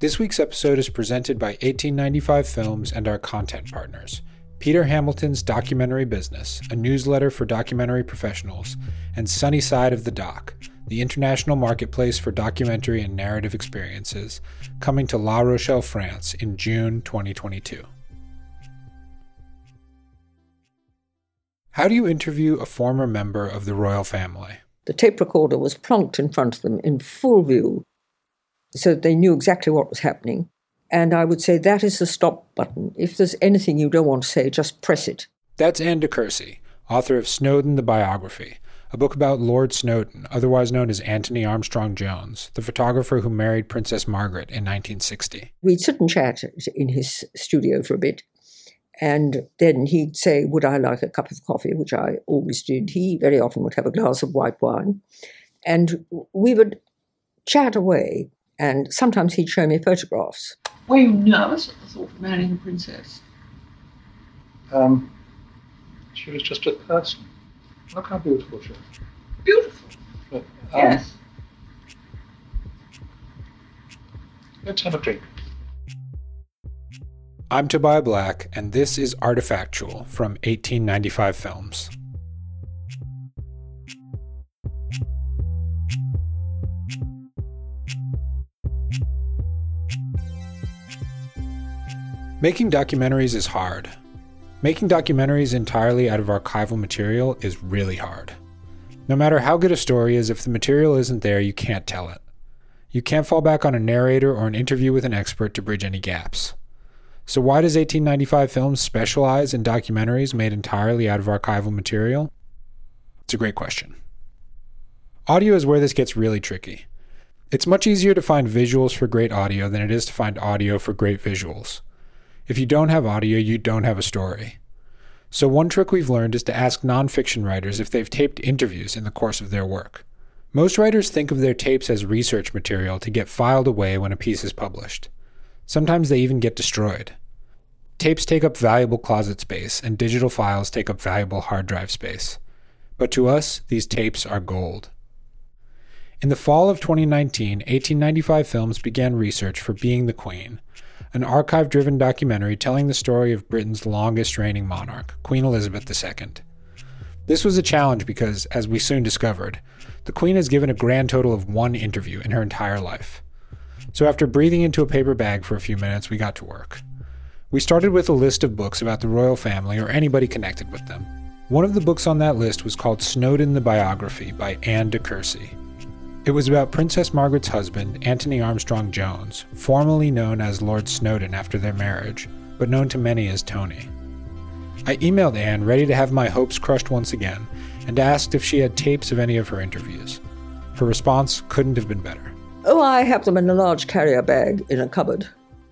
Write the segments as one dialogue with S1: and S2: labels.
S1: This week's episode is presented by 1895 Films and our content partners, Peter Hamilton's Documentary Business, a newsletter for documentary professionals, and Sunny Side of the Doc, the international marketplace for documentary and narrative experiences, coming to La Rochelle, France in June 2022. How do you interview a former member of the royal family?
S2: The tape recorder was plonked in front of them in full view, so they knew exactly what was happening. And I would say that is the stop button. If there's anything you don't want to say, just press it.
S1: That's Anne DeCursey, author of Snowden the Biography, a book about Lord Snowden, otherwise known as Anthony Armstrong Jones, the photographer who married Princess Margaret in 1960.
S2: We'd sit and chat in his studio for a bit, and then he'd say, would I like a cup of coffee, which I always did. He very often would have a glass of white wine, and we would chat away. And sometimes he'd show me photographs.
S3: Were you nervous at the thought of marrying the princess?
S4: She was just a person. Look how beautiful she is.
S3: Beautiful.
S4: But,
S3: Yes.
S4: Let's have a drink.
S1: I'm Tobiah Black, and this is Artifactual from 1895 Films. Making documentaries is hard. Making documentaries entirely out of archival material is really hard. No matter how good a story is, if the material isn't there, you can't tell it. You can't fall back on a narrator or an interview with an expert to bridge any gaps. So why does 1895 Films specialize in documentaries made entirely out of archival material? It's a great question. Audio is where this gets really tricky. It's much easier to find visuals for great audio than it is to find audio for great visuals. If you don't have audio, you don't have a story. So one trick we've learned is to ask nonfiction writers if they've taped interviews in the course of their work. Most writers think of their tapes as research material to get filed away when a piece is published. Sometimes they even get destroyed. Tapes take up valuable closet space, and digital files take up valuable hard drive space. But to us, these tapes are gold. In the fall of 2019, 1895 Films began research for Being the Queen, an archive-driven documentary telling the story of Britain's longest reigning monarch, Queen Elizabeth II. This was a challenge because, as we soon discovered, the Queen has given a grand total of one interview in her entire life. So after breathing into a paper bag for a few minutes, we got to work. We started with a list of books about the royal family or anybody connected with them. One of the books on that list was called Snowden the Biography by Anne DeCursey. It was about Princess Margaret's husband, Anthony Armstrong Jones, formerly known as Lord Snowden after their marriage, but known to many as Tony. I emailed Anne ready to have my hopes crushed once again, and asked if she had tapes of any of her interviews. Her response couldn't have been better.
S2: Oh, I have them in a large carrier bag in a cupboard.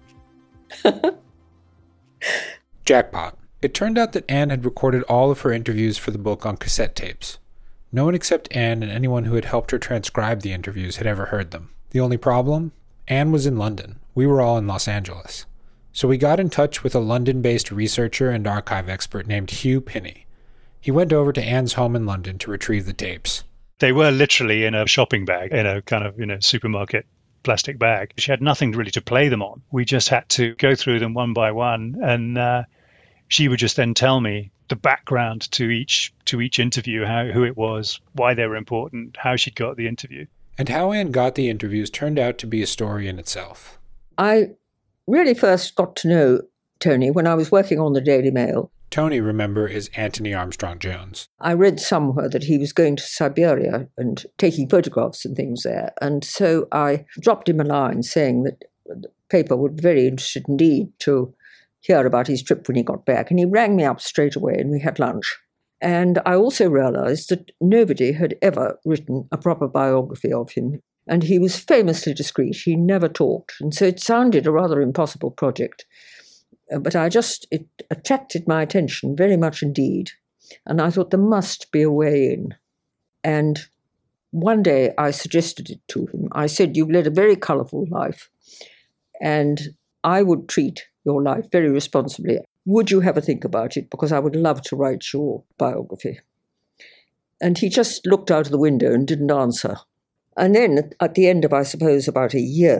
S1: Jackpot. It turned out that Anne had recorded all of her interviews for the book on cassette tapes. No one except Anne and anyone who had helped her transcribe the interviews had ever heard them. The only problem? Anne was in London. We were all in Los Angeles. So we got in touch with a London-based researcher and archive expert named Hugh Pinney. He went over to Anne's home in London to retrieve the tapes.
S5: They were literally in a shopping bag, in a kind of, supermarket plastic bag. She had nothing really to play them on. We just had to go through them one by one, and she would just then tell me the background to each interview, who it was, why they were important, how she got the interview.
S1: And how Anne got the interviews turned out to be a story in itself.
S2: I really first got to know Tony when I was working on the Daily Mail.
S1: Tony, remember, is Anthony Armstrong Jones.
S2: I read somewhere that he was going to Siberia and taking photographs and things there. And so I dropped him a line saying that the paper would be very interested indeed to hear about his trip when he got back. And he rang me up straight away and we had lunch. And I also realized that nobody had ever written a proper biography of him. And he was famously discreet. He never talked. And so it sounded a rather impossible project. But it attracted my attention very much indeed. And I thought there must be a way in. And one day I suggested it to him. I said, you've led a very colourful life, and I would treat your life very responsibly. Would you have a think about it? Because I would love to write your biography. And he just looked out of the window and didn't answer. And then at the end of, I suppose, about a year,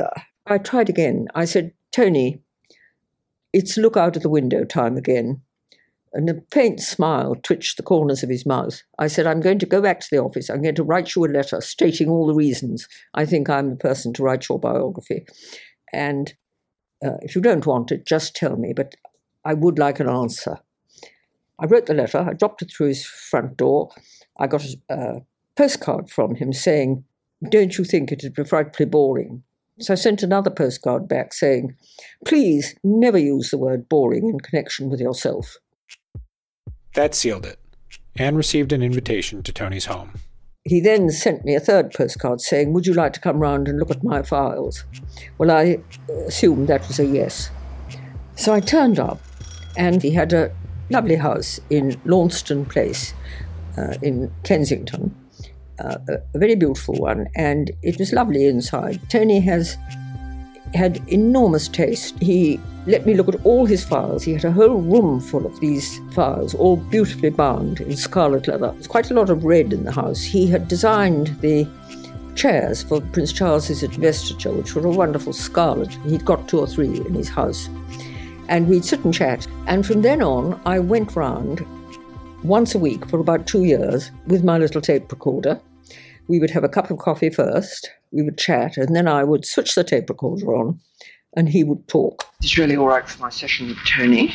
S2: I tried again. I said, Tony, it's look out of the window time again. And a faint smile twitched the corners of his mouth. I said, I'm going to go back to the office. I'm going to write you a letter stating all the reasons I think I'm the person to write your biography. And if you don't want it, just tell me, but I would like an answer. I wrote the letter. I dropped it through his front door. I got a postcard from him saying, don't you think it would be frightfully boring? So I sent another postcard back saying, please never use the word boring in connection with yourself.
S1: That sealed it. Anne received an invitation to Tony's home.
S2: He then sent me a third postcard saying, would you like to come round and look at my files? Well, I assumed that was a yes. So I turned up, and he had a lovely house in Launceston Place in Kensington, a very beautiful one, and it was lovely inside. Tony had enormous taste. He let me look at all his files. He had a whole room full of these files, all beautifully bound in scarlet leather. There's quite a lot of red in the house. He had designed the chairs for Prince Charles's investiture, which were a wonderful scarlet. He'd got 2 or 3 in his house. And we'd sit and chat. And from then on, I went round once a week for about 2 years with my little tape recorder. We would have a cup of coffee first, we would chat, and then I would switch the tape recorder on, and he would talk.
S3: It's really all right for my session with Tony.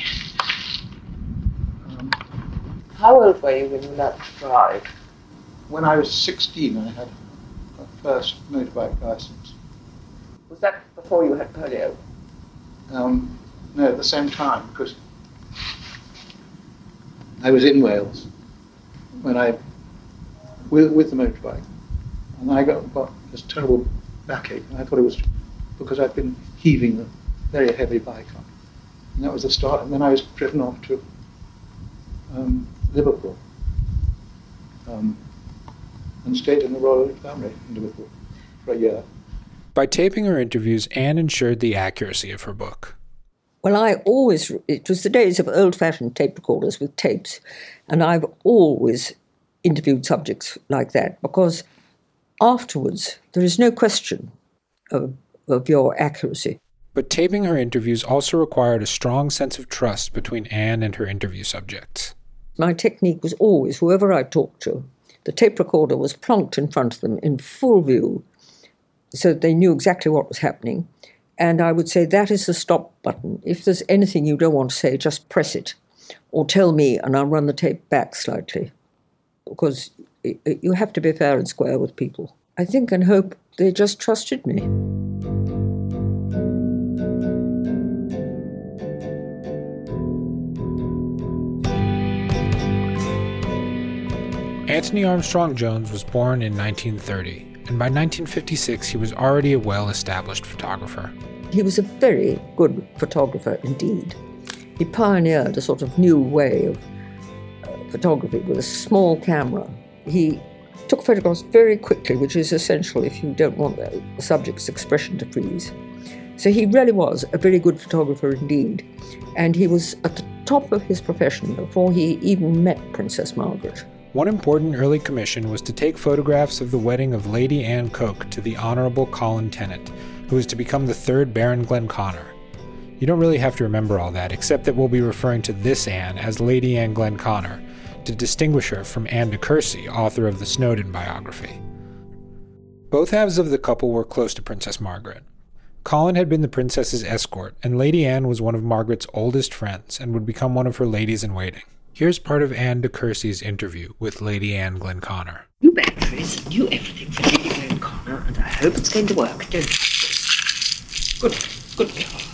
S3: How old were you when you learnt to drive?
S4: When I was 16, I had my first motorbike license.
S3: Was that before you had polio?
S4: No, at the same time, because I was in Wales with the motorbike, and I got this terrible backache, and I thought it was because I'd been heaving a very heavy bike up, and that was the start. And then I was driven off to Liverpool, and stayed in the Royal Infirmary in Liverpool for a year.
S1: By taping her interviews, Anne ensured the accuracy of her book.
S2: Well, it was the days of old-fashioned tape recorders with tapes, and I've always interviewed subjects like that, because afterwards there is no question of your accuracy.
S1: But taping her interviews also required a strong sense of trust between Anne and her interview subjects.
S2: My technique was always, whoever I talked to, the tape recorder was plonked in front of them in full view, so that they knew exactly what was happening. And I would say, that is the stop button. If there's anything you don't want to say, just press it. Or tell me, and I'll run the tape back slightly. Because you have to be fair and square with people. I think and hope they just trusted me.
S1: Anthony Armstrong Jones was born in 1930, and by 1956 he was already a well-established photographer.
S2: He was a very good photographer indeed. He pioneered a sort of new way of photography with a small camera. He took photographs very quickly, which is essential if you don't want the subject's expression to freeze. So he really was a very good photographer indeed, and he was at the top of his profession before he even met Princess Margaret.
S1: One important early commission was to take photographs of the wedding of Lady Anne Coke to the Honourable Colin Tennant, who was to become the 3rd Baron Glenconner. You don't really have to remember all that, except that we'll be referring to this Anne as Lady Anne Glenconner, to distinguish her from Anne de Courcy, author of the Snowdon biography. Both halves of the couple were close to Princess Margaret. Colin had been the princess's escort, and Lady Anne was one of Margaret's oldest friends and would become one of her ladies-in-waiting. Here's part of Anne de Courcy's interview with Lady Anne Glenconner.
S3: You Beatrice do everything for Lady Glenconner, and I hope it's going to work, don't you? Good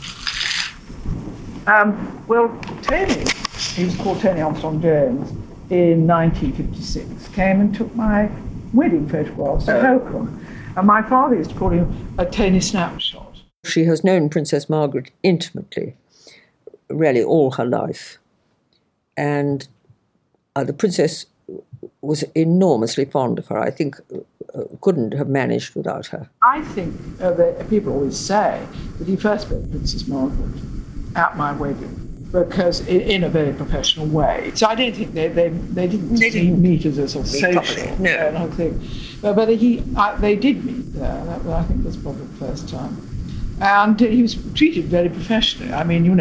S3: girl.
S6: Well, Tony, he was called Tony Armstrong Jones, in 1956, came and took my wedding photographs at Holcombe. And my father used to call him a Tony snapshot.
S2: She has known Princess Margaret intimately, really all her life. And the princess was enormously fond of her. I think couldn't have managed without her.
S6: I think that people always say that he first met Princess Margaret at my wedding, because in a very professional way. So I don't think they didn't meet as a sort of social.
S2: No.
S6: And I think, but they did meet there. I think that's probably the first time. And he was treated very professionally. I mean,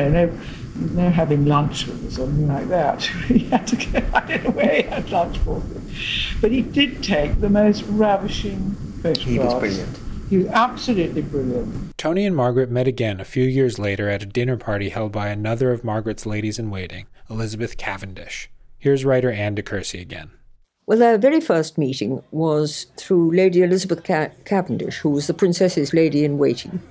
S6: no having lunch with or something like that. He had to go, I don't know where he had lunch for. But he did take the most ravishing photographs.
S3: He was brilliant.
S6: He was absolutely brilliant.
S1: Tony and Margaret met again a few years later at a dinner party held by another of Margaret's ladies-in-waiting, Elizabeth Cavendish. Here's writer Anne de Courcy again.
S2: Well, their very first meeting was through Lady Elizabeth Cavendish, who was the princess's lady-in-waiting.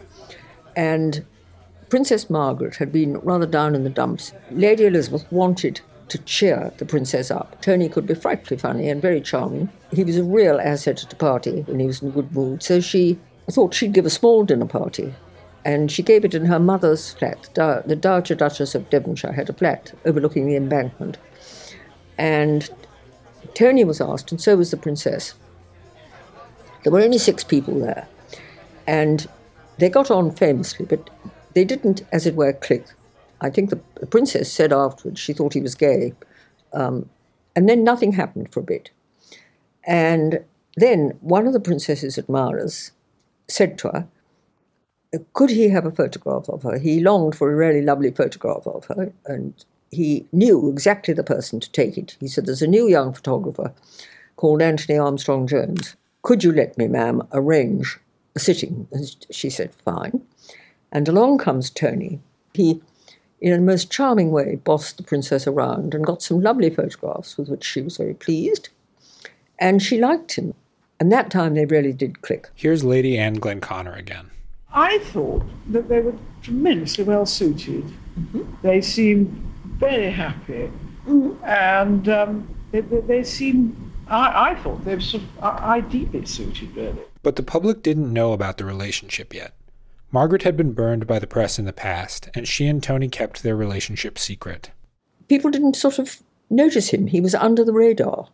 S2: And Princess Margaret had been rather down in the dumps. Lady Elizabeth wanted to cheer the princess up. Tony could be frightfully funny and very charming. He was a real asset at the party when he was in a good mood. So she thought she'd give a small dinner party. And she gave it in her mother's flat. The Dowager Duchess of Devonshire had a flat overlooking the embankment. And Tony was asked, and so was the princess. There were only 6 people there. And they got on famously, but they didn't, as it were, click. I think the princess said afterwards she thought he was gay. And then nothing happened for a bit. And then one of the princess's admirers said to her, could he have a photograph of her? He longed for a really lovely photograph of her, and he knew exactly the person to take it. He said, there's a new young photographer called Anthony Armstrong-Jones. Could you let me, ma'am, arrange a sitting? And she said, fine. And along comes Tony. He, in a most charming way, bossed the princess around and got some lovely photographs with which she was very pleased. And she liked him. And that time they really did click.
S1: Here's Lady Anne Glenconner again.
S6: I thought that they were tremendously well suited. Mm-hmm. They seemed very happy. Mm-hmm. And they seemed, I thought they were sort of ideally suited, really.
S1: But the public didn't know about the relationship yet. Margaret had been burned by the press in the past, and she and Tony kept their relationship secret.
S2: People didn't sort of notice him. He was under the radar.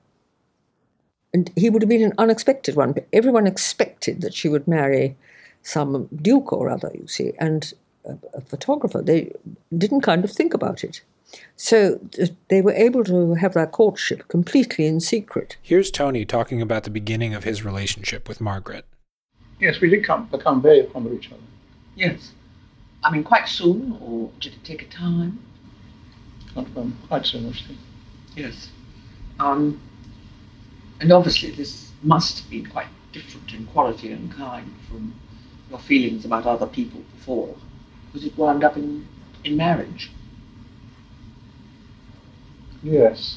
S2: And he would have been an unexpected one. But everyone expected that she would marry some duke or other, you see, and a photographer. They didn't kind of think about it. So they were able to have their courtship completely in secret.
S1: Here's Tony talking about the beginning of his relationship with Margaret.
S4: Yes, we did become very fond of each other.
S3: Yes. I mean, quite soon, or did it take a time?
S4: Quite soon, actually.
S3: Yes. And obviously this must have been quite different in quality and kind from your feelings about other people before, because it wound up in marriage.
S4: Yes.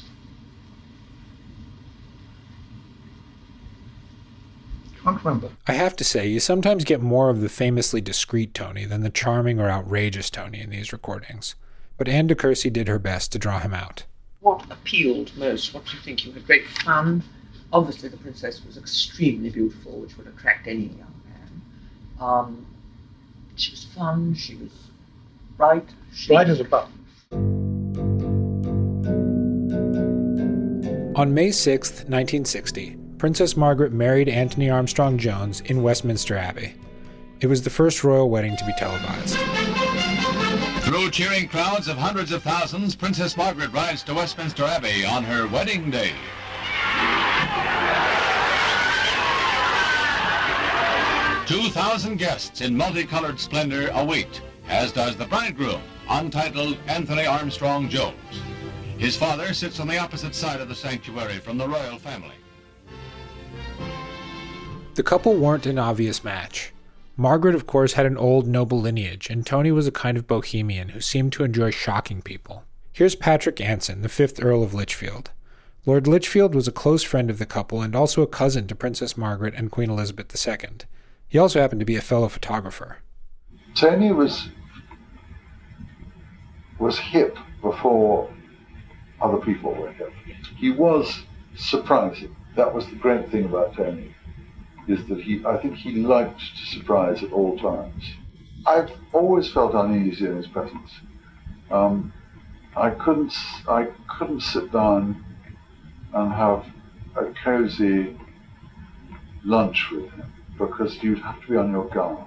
S4: Can't remember.
S1: I have to say, you sometimes get more of the famously discreet Tony than the charming or outrageous Tony in these recordings. But Anne de Courcy did her best to draw him out.
S3: What appealed most? What do you think? You had great fun. Obviously the princess was extremely beautiful, which would attract any young man. She was fun, she was bright.
S4: Bright as a button.
S1: On May 6th, 1960, Princess Margaret married Anthony Armstrong-Jones in Westminster Abbey. It was the first royal wedding to be televised.
S7: Through cheering crowds of hundreds of thousands, Princess Margaret rides to Westminster Abbey on her wedding day. 2,000 guests in multicolored splendor await, as does the bridegroom, untitled Anthony Armstrong-Jones. His father sits on the opposite side of the sanctuary from the royal family.
S1: The couple weren't an obvious match. Margaret, of course, had an old noble lineage, and Tony was a kind of bohemian who seemed to enjoy shocking people. Here's Patrick Anson, the 5th Earl of Lichfield. Lord Lichfield was a close friend of the couple and also a cousin to Princess Margaret and Queen Elizabeth II. He also happened to be a fellow photographer.
S8: Tony was hip before other people were hip. He was surprising. That was the great thing about Tony, is that I think he liked to surprise at all times. I've always felt uneasy in his presence. I couldn't sit down and have a cozy lunch with him, because you'd have to be on your guard.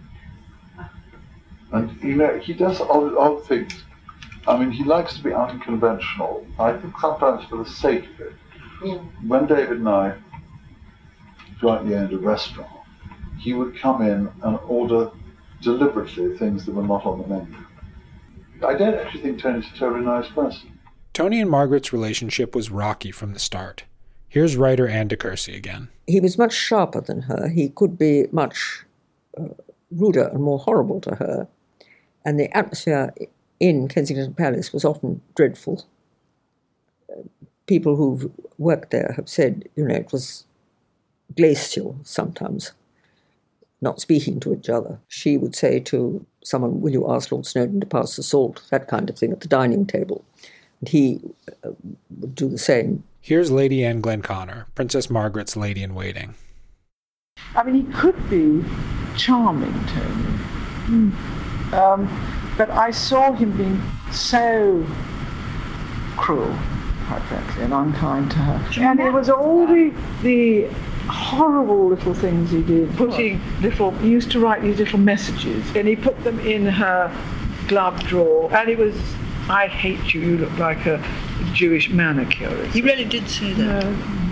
S8: And, he does odd things. I mean, he likes to be unconventional. I think sometimes for the sake of it. Yeah. When David and I jointly owned a restaurant, he would come in and order deliberately things that were not on the menu. I don't actually think Tony's a terribly nice person.
S1: Tony and Margaret's relationship was rocky from the start. Here's writer Anne de Courcy again.
S2: He was much sharper than her. He could be much ruder and more horrible to her. And the atmosphere in Kensington Palace was often dreadful. People who've worked there have said, it was glacial sometimes, not speaking to each other. She would say to someone, "Will you ask Lord Snowdon to pass the salt?" That kind of thing at the dining table. And he would do the same.
S1: Here's Lady Anne Glenconner, Princess Margaret's lady-in-waiting.
S6: I mean, he could be charming, Tony. But I saw him being so cruel, quite frankly, and unkind to her. And it was all the horrible little things he did, he used to write these little messages, and he put them in her glove drawer, and it was, "I hate you, you look like a Jewish manicurist."
S3: He really did say that.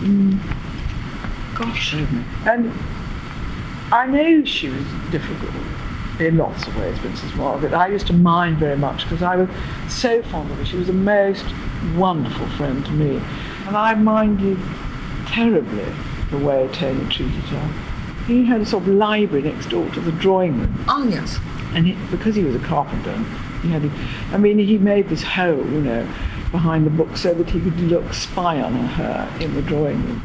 S3: Gosh.
S6: And I know she was difficult in lots of ways, Princess Margaret. I used to mind very much because I was so fond of her. She was a most wonderful friend to me. And I minded terribly the way Tony treated her. He had a sort of library next door to the drawing room.
S3: Oh, yes.
S6: And because he was a carpenter, he made this hole, behind the book so that he could spy on her in the drawing room.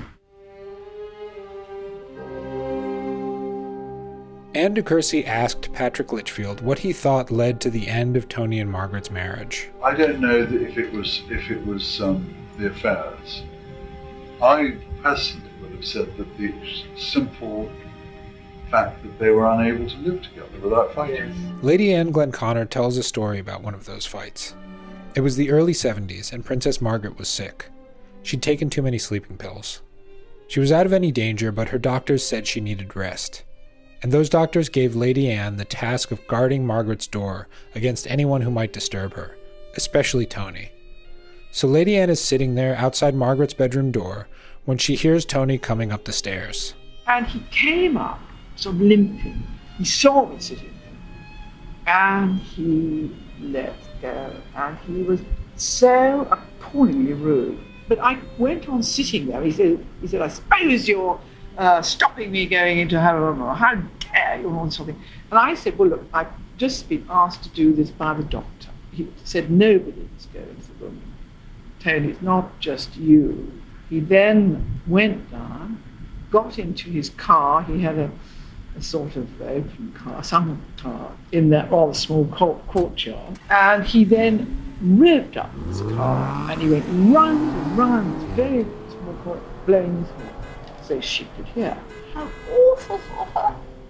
S1: Anne de Courcy asked Patrick Litchfield what he thought led to the end of Tony and Margaret's marriage.
S8: I don't know that if it was the affairs. I personally would have said that the simple fact that they were unable to live together without fighting.
S1: Lady Anne Glenconner tells a story about one of those fights. It was the early 70s, and Princess Margaret was sick. She'd taken too many sleeping pills. She was out of any danger, but her doctors said she needed rest. And those doctors gave Lady Anne the task of guarding Margaret's door against anyone who might disturb her, especially Tony. So Lady Anne is sitting there outside Margaret's bedroom door when she hears Tony coming up the stairs.
S6: And he came up, sort of limping. He saw me sitting there, and he let go. And he was so appallingly rude. But I went on sitting there. He said, "I suppose you're stopping me going into her room, or how dare you," or something. And I said, "Well, look, I've just been asked to do this by the doctor." He said, "Nobody must go into the room. Tony, it's not just you." He then went down, got into his car. He had a sort of open car, some car, in that rather small courtyard. And he then revved up his car, and he went round and round this very small court, blowing his horn, so she could hear. How awful for her.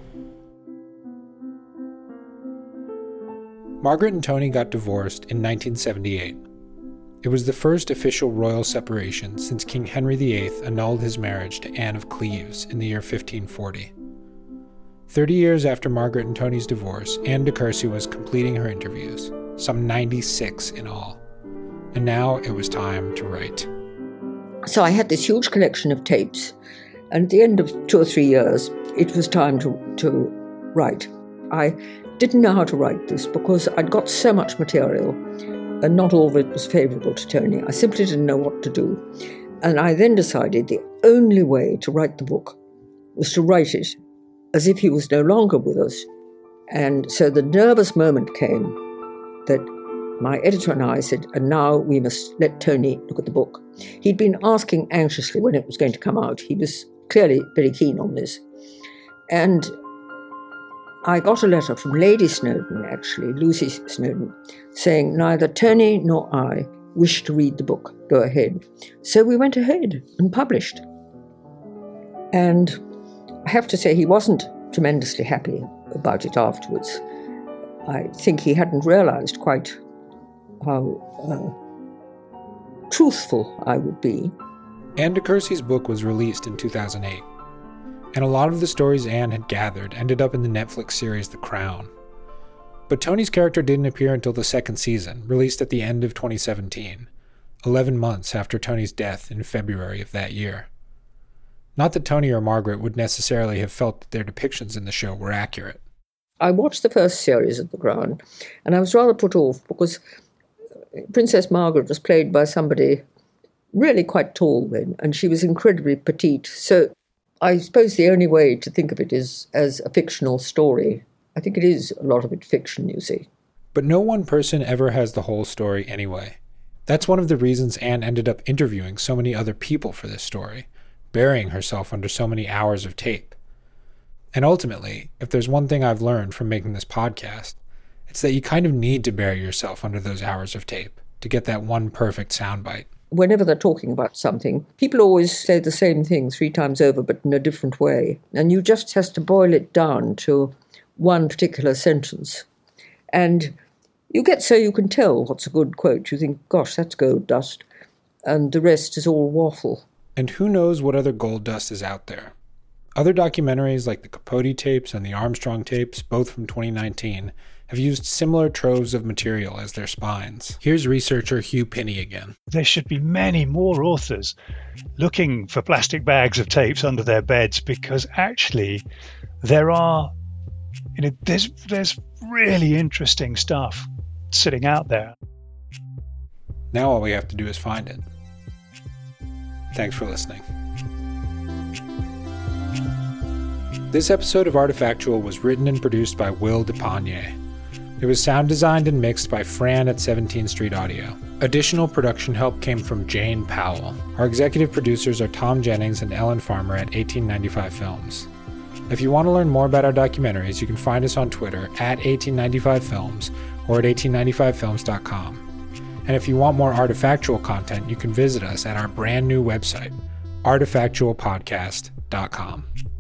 S1: Margaret and Tony got divorced in 1978. It was the first official royal separation since King Henry VIII annulled his marriage to Anne of Cleves in the year 1540. 30 years after Margaret and Tony's divorce, Anne de Courcy was completing her interviews, some 96 in all. And now it was time to write.
S2: So I had this huge collection of tapes, and at the end of 2 or 3 years, it was time to write. I didn't know how to write this because I'd got so much material, and not all of it was favourable to Tony. I simply didn't know what to do. And I then decided the only way to write the book was to write it as if he was no longer with us. And so the nervous moment came that my editor and I said, "And now we must let Tony look at the book." He'd been asking anxiously when it was going to come out. He was clearly very keen on this. And I got a letter from Lady Snowdon, actually, Lucy Snowdon, saying neither Tony nor I wish to read the book. Go ahead. So we went ahead and published. And I have to say he wasn't tremendously happy about it afterwards. I think he hadn't realised quite how truthful I would be.
S1: Anne de Courcy's book was released in 2008. And a lot of the stories Anne had gathered ended up in the Netflix series The Crown. But Tony's character didn't appear until the second season, released at the end of 2017, 11 months after Tony's death in February of that year. Not that Tony or Margaret would necessarily have felt that their depictions in the show were accurate.
S2: I watched the first series of The Crown, and I was rather put off because Princess Margaret was played by somebody really quite tall then, and she was incredibly petite. So I suppose the only way to think of it is as a fictional story. I think it is a lot of it fiction, you see.
S1: But no one person ever has the whole story anyway. That's one of the reasons Anne ended up interviewing so many other people for this story, burying herself under so many hours of tape. And ultimately, if there's one thing I've learned from making this podcast, it's that you kind of need to bury yourself under those hours of tape to get that one perfect soundbite.
S2: Whenever they're talking about something, people always say the same thing 3 times over, but in a different way. And you just have to boil it down to one particular sentence. And you get so you can tell what's a good quote. You think, gosh, that's gold dust. And the rest is all waffle.
S1: And who knows what other gold dust is out there. Other documentaries like the Capote tapes and the Armstrong tapes, both from 2019, have used similar troves of material as their spines. Here's researcher Hugh Pinney again.
S5: There should be many more authors looking for plastic bags of tapes under their beds, because actually there are, there's really interesting stuff sitting out there.
S1: Now all we have to do is find it. Thanks for listening. This episode of Artifactual was written and produced by Will DePagne. It was sound designed and mixed by Fran at 17th Street Audio. Additional production help came from Jane Powell. Our executive producers are Tom Jennings and Ellen Farmer at 1895 Films. If you want to learn more about our documentaries, you can find us on Twitter at 1895films or at 1895films.com. And if you want more Artifactual content, you can visit us at our brand new website, artifactualpodcast.com.